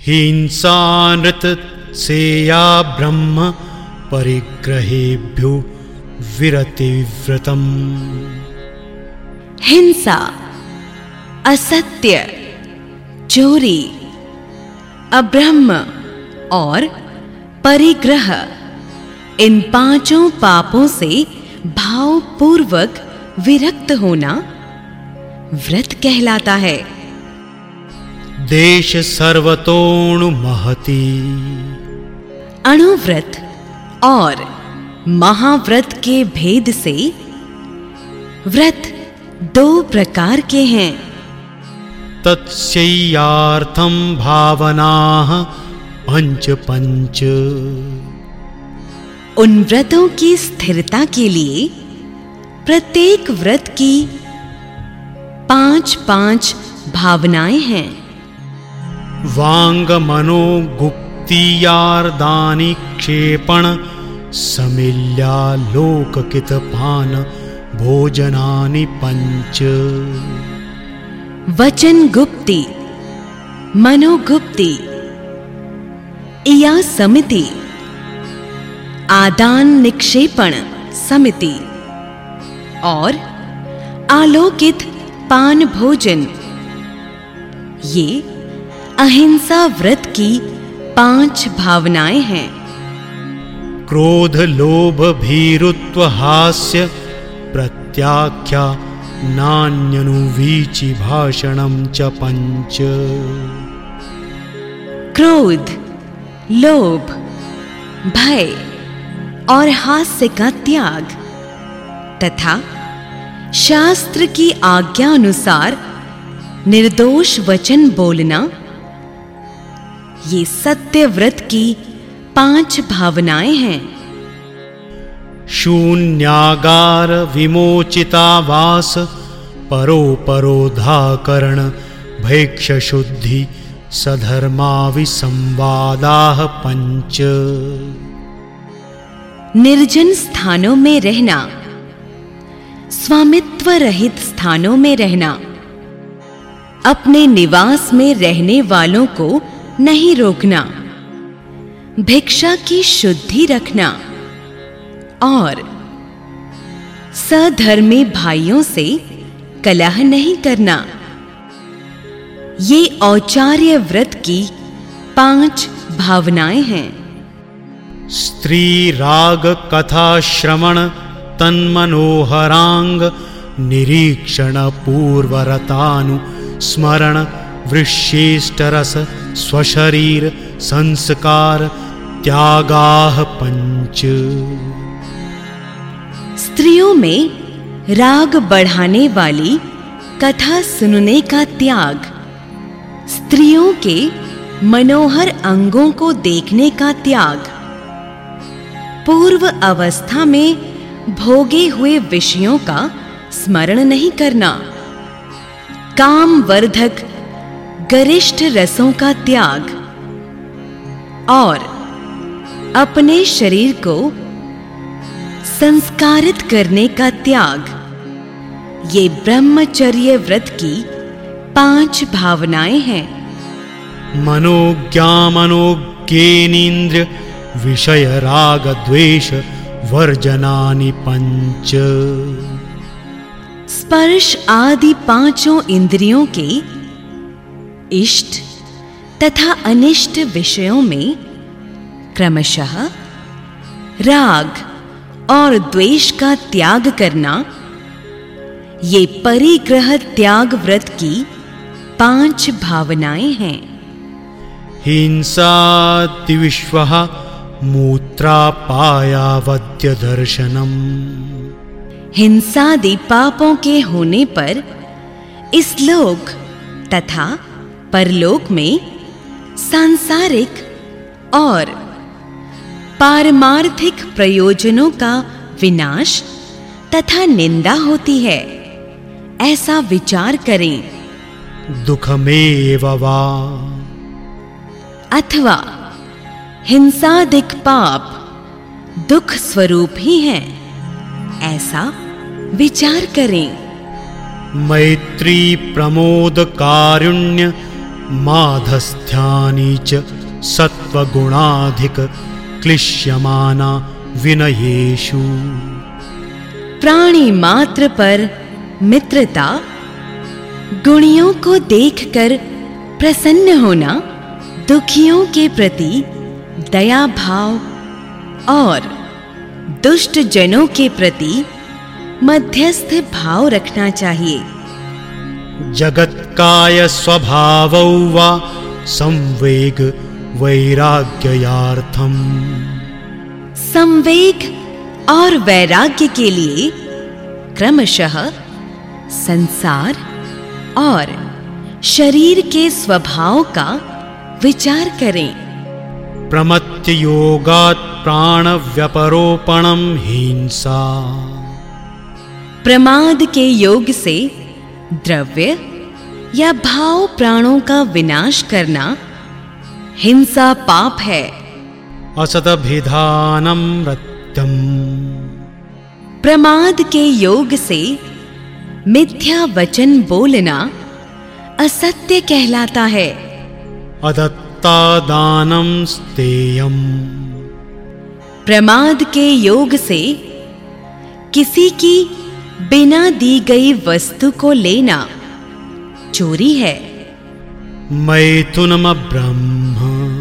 हिंसानृतसेया ब्रह्म परिग्रहेभ्यो विरतिव्रतम्। हिंसा, असत्य, चोरी, अब्रह्म और परिग्रह, इन पांचों पापों से भावपूर्वक विरक्त होना व्रत कहलाता है। देश सर्वतोणु महती, अणुव्रत और महाव्रत के भेद से व्रत दो प्रकार के हैं। तत्स्यैयार्थं भावनाः पंच पंच, उन व्रतों की स्थिरता के लिए प्रत्येक व्रत की 5-5 भावनाएं हैं। वांग मनो गुप्तियार्दानि क्षेपण समिल्यालोककित पान भोजनानि पंच। वचन गुप्ति, मनोगुप्ति, या समिति, आदान निक्षेपण समिति और आलोकित पान भोजन, ये अहिंसा व्रत की 5 भावनाएं हैं। क्रोध लोभ भीरुत्व हास्य प्रत्याख्या नान्यनुवीचि भाषणं च पंच। क्रोध, लोभ, भय और हास्य का त्याग तथा शास्त्र की आज्ञा अनुसार निर्दोष वचन बोलना, ये सत्य व्रत की 5 भावनाएं हैं। शून्यागार विमोचितावास परोपरोधाकरण भैक्ष शुद्धि सधर्मा विसंवादाः पंच। निर्जन स्थानों में रहना, स्वामित्व रहित स्थानों में रहना, अपने निवास में रहने वालों को नहीं रोकना, भिक्षा की शुद्धि रखना और सधर्मी भाइयों से कलह नहीं करना, ये औचार्य व्रत की 5 भावनाएं हैं। स्त्री राग कथा श्रवण तन्मनोहरांग निरीक्षण पूर्वरतानु स्मरण वृश्येष्टरस स्वशरीर संस्कार त्यागाः पंच। स्त्रियों में राग बढ़ाने वाली कथा सुनने का त्याग, स्त्रियों के मनोहर अंगों को देखने का त्याग, पूर्व अवस्था में भोगे हुए विषयों का स्मरण नहीं करना, कामवर्धक गरिष्ठ रसों का त्याग और अपने शरीर को संस्कारित करने का त्याग, ये ब्रह्मचर्य व्रत की 5 भावनाएं हैं। मनोज्ञामनोज्ञेनेन्द्रिय विषय राग द्वेष वर्जनानि पंच। स्पर्श आदि 5 इंद्रियों के इष्ट तथा अनिष्ट विषयों में क्रमशः राग और द्वेष का त्याग करना, ये परिग्रह त्याग व्रत की 5 भावनाएं हैं। हिंसादिविश्वः मूत्रापायावद्य दर्शनम। हिंसादि पापों के होने पर इस लोक तथा परलोक में सांसारिक और पारमार्थिक प्रयोजनों का विनाश तथा निंदा होती है, ऐसा विचार करें। दुखमेव वा, अथवा हिंसादिक पाप दुख स्वरूप ही हैं, ऐसा विचार करें। मैत्री प्रमोद कारुण्य माधस्थ्यानि च सत्वगुणाधिक क्लिश्यमाना विनयेषु। प्राणी मात्र पर मित्रता, गुणियों को देखकर प्रसन्न होना, दुखियों के प्रति दया भाव और दुष्ट जनों के प्रति मध्यस्थ भाव रखना चाहिए। जगत्काय स्वभावौ वा संवेग वैराग्यार्थम। संवेग और वैराग्य के लिए क्रमशः संसार और शरीर के स्वभाव का विचार करें। प्रमत्य योगात् प्राण व्यपरोपणम हिंसा। प्रमाद के योग से द्रव्य या भाव प्राणों का विनाश करना हिंसा पाप है। असदभिधानम रत्यम। प्रमाद के योग से मिथ्या वचन बोलना असत्य कहलाता है। अदत्ता दानम स्तेयम। प्रमाद के योग से किसी की बिना दी गई वस्तु को लेना चोरी है। मैथुनम ब्रह्म।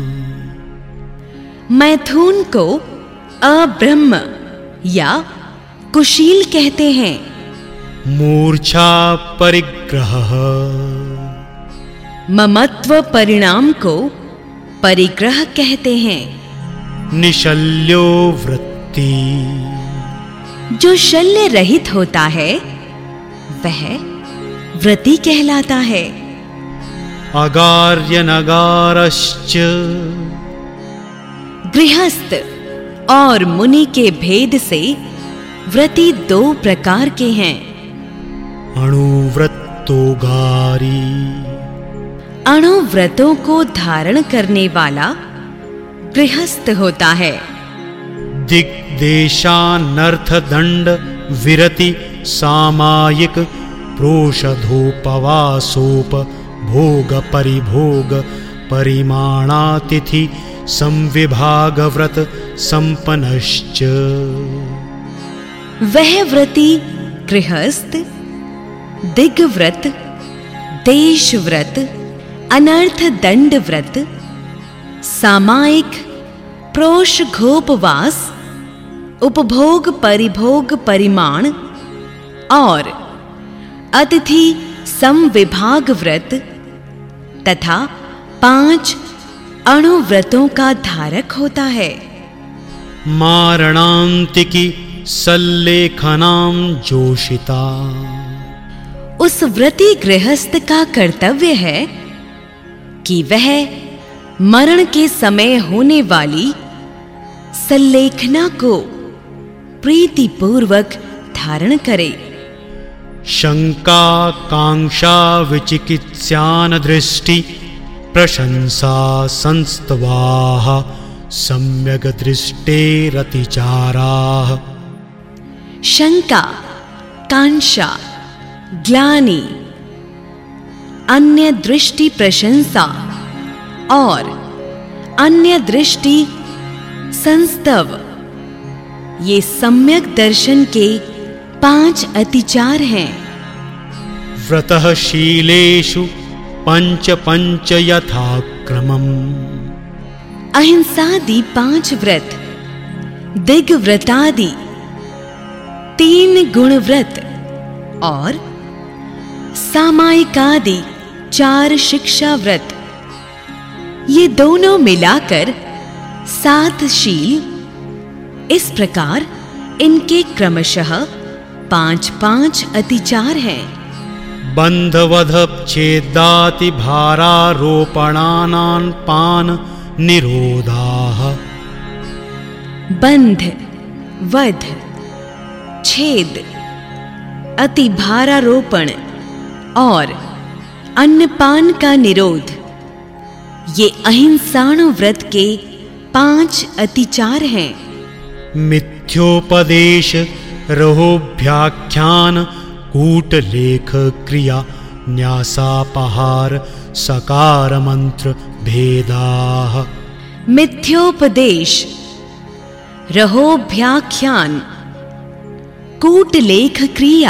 मैथुन को अब्रह्म या कुशील कहते हैं। मूर्छा परिग्रह। ममत्व परिणाम को परिग्रह कहते हैं। निशल्यो वृत्ति। जो शल्य रहित होता है वह व्रति कहलाता है। अगार्य नगारश्च। गृहस्थ और मुनि के भेद से व्रति दो प्रकार के हैं। अणुव्रतोगारी। अणुव्रतों को धारण करने वाला गृहस्थ होता है। दिग्देशानर्थदंड विरति सामायिक प्रोषधोपवासोप भोग परिभोग परिमाणातिथि संविभाग व्रत संपन्नश्च। वह व्रति गृहस्थ दिग्व्रत, देशव्रत, अनर्थ दंड व्रत, सामायिक प्रोषघोपवास, उपभोग परिभोग परिमाण और अतिथि समविभाग व्रत तथा 5 अणुव्रतों का धारक होता है। मारणांतिकी सल्लेखनाम जोशिता। उस व्रती गृहस्थ का कर्तव्य है कि वह मरण के समय होने वाली सल्लेखना को प्रीतिपूर्वक धारण करे। शंका कांक्षा विचिकित्स्यान दृष्टि प्रशंसा संस्तवाः सम्यक दृष्टेरतिचाराः। शंका, कांक्षा, ग्लानि, अन्य दृष्टि प्रशंसा और अन्य दृष्टि संस्तव, ये सम्यक दर्शन के 5 अतिचार हैं। व्रतः शीलेषु पंच पंच यथाक्रमम्। अहिंसादि 5 व्रत, दिग्व्रतादि 3 गुणव्रत और सामायिकादि 4 शिक्षा व्रत, ये दोनों मिलाकर 7 शील। इस प्रकार इनके क्रमशः 5-5 अतिचार हैं। बंधवध छेदाति भारारोपणानां पान निरोधाः। बंध, वध, छेद, अति भारारोपण और अन्नपान का निरोध, ये अहिंसाणु व्रत के 5 अतिचार हैं। मिथ्योपदेश रहोभ्याख्यान कूटलेख क्रिया न्यासापहार सकार मंत्र भेदाः। मिथ्योपदेश, रहोभ्याख्यान, कूटलेख क्रिया,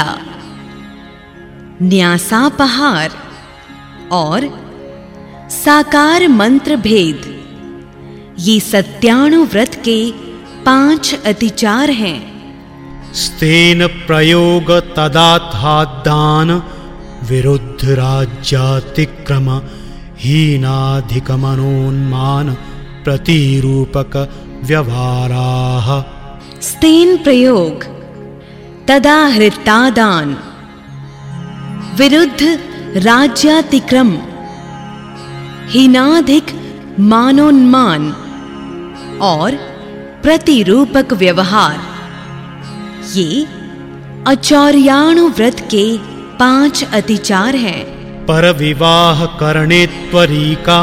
न्यासापहार और साकार मंत्र भेद, ये सत्यानुव्रत के 5 अतिचार हैं। स्तेन प्रयोग तदात्हादान विरुद्ध राज्यातिक्रम हीनाधिकमनोन्मान प्रतिरूपक व्यवहाराः। स्तेन प्रयोग तदाहृतादान विरुद्ध राज्यातिक्रम हीनाधिक मानोन्मान और प्रतिरूपक व्यवहार, ये आचार्यानुव्रत के 5 अतिचार हैं। पर विवाह करणे त्वरीका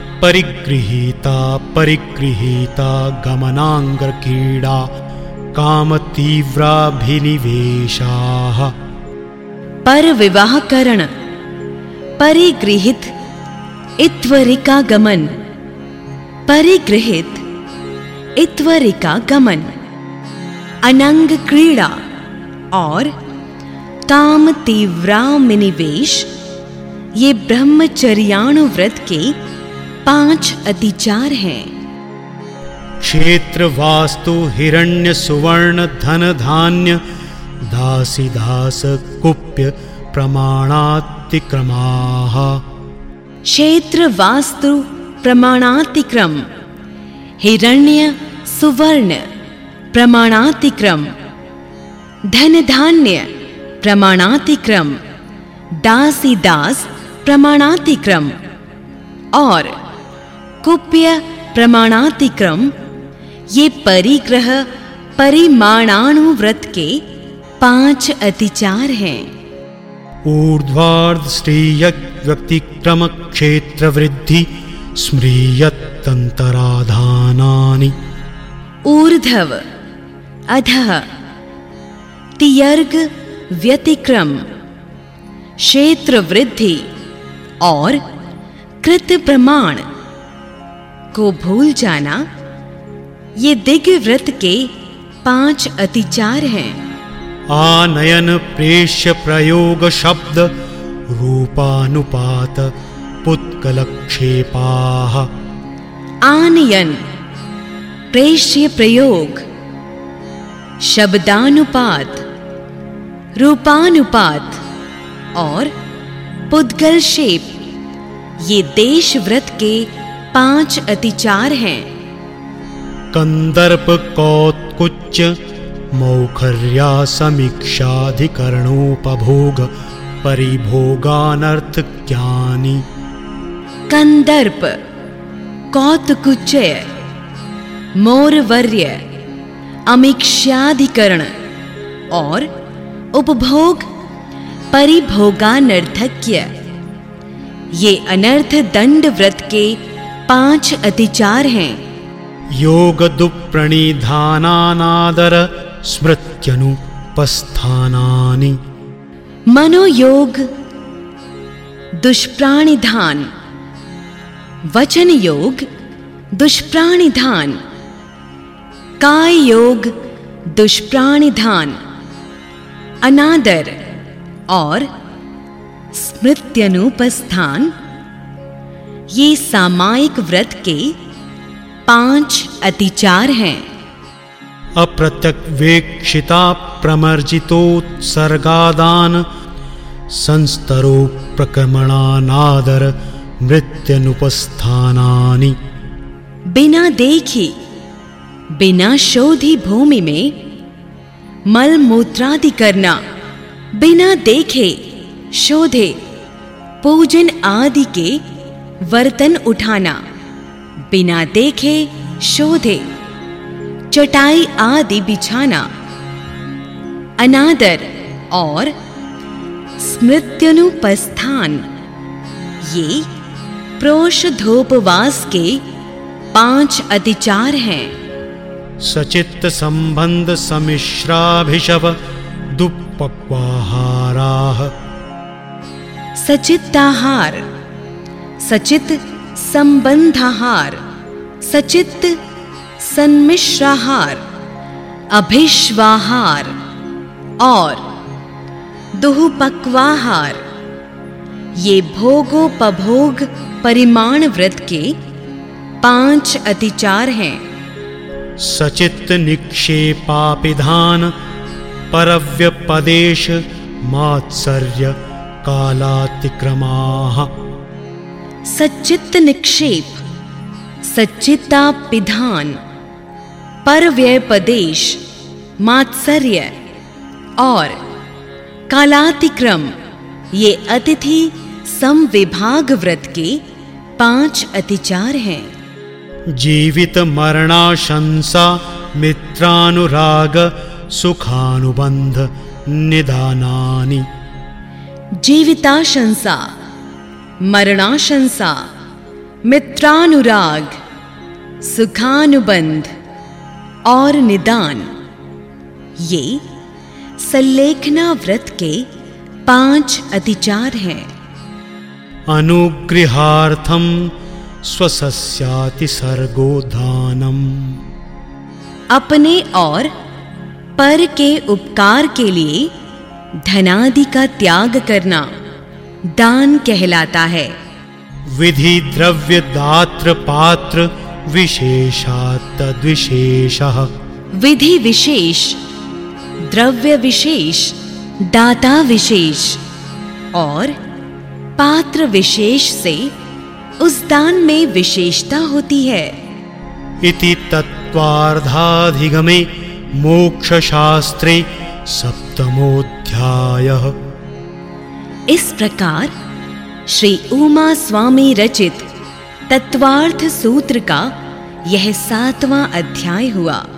परिगृहीता गमनांग क्रीड़ा काम तीव्राभिनिवेशाः। पर विवाह करण, परिगृहित इत्वरिका गमन, परिगृहित इत्वरिका गमन, अनंग क्रीड़ा और काम तीव्रामिनिवेश, ये ब्रह्मचर्यानुव्रत के 5 अतिचार हैं। क्षेत्र वास्तु हिरण्य सुवर्ण धन धान्य दासी दास कुप्य प्रमाणातिक्रमाः। क्षेत्र वास्तु प्रमाणातिक्रम, हिरण्य सुवर्ण प्रमाणातिक्रम, धन धान्य प्रमाणातिक्रम, दासी दास प्रमाणातिक्रम और कुप्य प्रमाणातिक्रम, ये परिग्रह परिमाणानुव्रत के 5 अतिचार हैं। ऊर्ध्वार्ध श्रेय व्यक्तिक्रम क्षेत्र वृद्धि स्म्रियतंतराधानानि। ऊर्ध्व अधः तियर्ग व्यतिक्रम क्षेत्र वृद्धि और कृत प्रमाण को भूल जाना, ये दिग्व्रत के 5 अतिचार हैं। आनयन प्रेष्य प्रयोग शब्द रूपानुपात पुत्कलक्षेपाः। आनयन प्रेष्य प्रयोग शब्दानुपात रूपानुपात और पुद्गलक्षेप, ये देशव्रत के 5 अतिचार हैं। कंदर्प कौत्कुच्च मौखर्या समीक्षाधिकरणोपभोग परिभोगानर्थ ज्ञानी। कंदर्प कौतकुच्चय मोरवर्य अमीक्षाधिकरण और उपभोग परिभोगानर्थक्य, ये अनर्थ दंड व्रत के 5 अतिचार हैं। योग दुप्रणिधानानादर स्मृत्यनुपस्थानानि। मनोयोग दुष्प्राणिधान, वचन योग दुष्प्राणिधान, काय योग दुष्प्राणिधान, अनादर और स्मृत्यनुपस्थान, ये सामायिक व्रत के 5 अतिचार हैं। अप्रत्यक्वेक्षिता प्रमर्जितोत्सर्गादान संस्तरो प्रक्रमणानादर मृत्युनुपस्थानानि। बिना देखी बिना शोधी भूमि में मल मूत्रादि करना, बिना देखे शोधे पूजन आदि के वर्तन उठाना, बिना देखे शोधे चटाई आदि बिछाना, अनादर और स्मृत्यनुपस्थान, ये प्रोषधोपवास के 5 अतिचार हैं। सचित्त संबंध सम्मिश्राभिषव दुपक्वाहाराः। सचित्ताहार सचित संबंधाहार, सचित सन्मिश्राहार, अभिश्वाहार और दुहुपक्वाहार ये भोगोपभोग परिमाण व्रत के 5 अतिचार हैं। सचित्त निक्षेपापिधान परव्यपदेश मात्सर्य कालातिक्रमाः। सच्चित्त निक्षेप, सच्चित्तापिधान, परव्यपदेश, मात्सर्य और कालातिक्रम ये अतिथि समविभाग व्रत के 5 अतिचार हैं। जीवित मरणाशंसा मित्रानुराग सुखानुबंध निदानानि। जीविताशंसा, मरणाशंसा, मित्रानुराग, सुखानुबंध और निदान ये सल्लेखना व्रत के 5 अतिचार हैं। अनुगृहार्थम स्वसस्याति सर्गोदानम। अपने और पर के उपकार के लिए धनादि का त्याग करना दान कहलाता है। विधि द्रव्य दात्र पात्र विशेषात् तद्विशेषः। विधि विशेष, द्रव्य विशेष, दाता विशेष और पात्र विशेष से उस दान में विशेषता होती है। इति तत्त्वार्धाधिगमे मोक्षशास्त्रे 7मोऽध्यायः। इस प्रकार श्री उमा स्वामी रचित तत्वार्थ सूत्र का यह 7वां अध्याय हुआ।